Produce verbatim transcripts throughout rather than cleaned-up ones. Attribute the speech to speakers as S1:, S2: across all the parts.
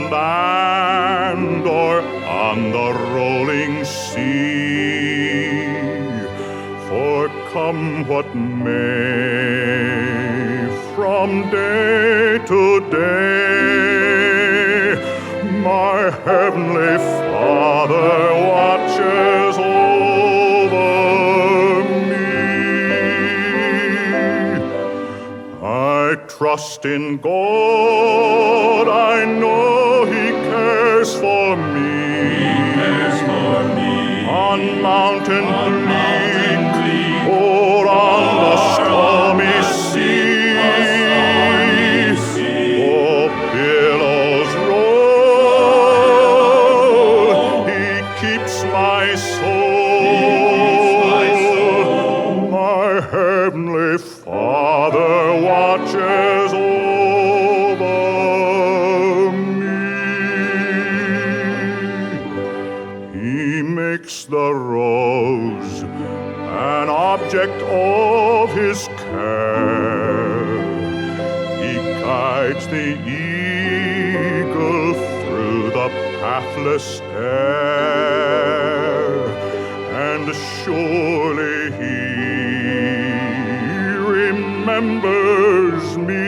S1: land or on the rolling sea. For come what may, from day to day, my heavenly Father watches over me. I trust in God, I know He cares for me.
S2: He cares for me.
S1: On mountain
S2: On
S1: bleak,
S2: mountain bleak,
S1: or on the stormy
S2: the
S1: sea,
S2: stormy sea.
S1: oh, billows roll, He keeps my soul.
S2: my soul.
S1: My heavenly Father watches over me. He makes the rose an object of His care. He guides the eagle through the pathless air, and surely He remembers me.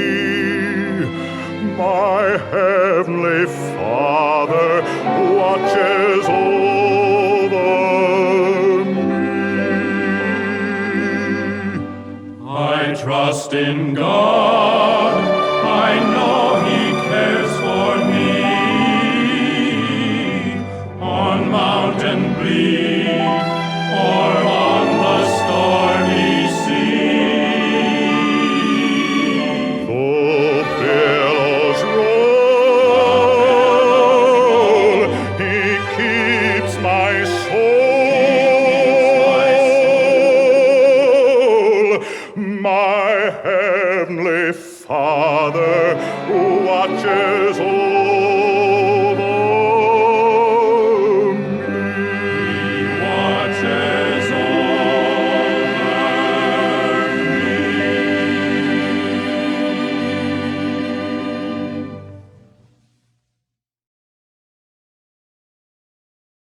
S1: My heavenly Father watches over me.
S2: I trust in God, I know He cares for me. On mountain bleak, or on the stormy sea.
S1: Though billows roll, He keeps my soul. My heavenly Father watches over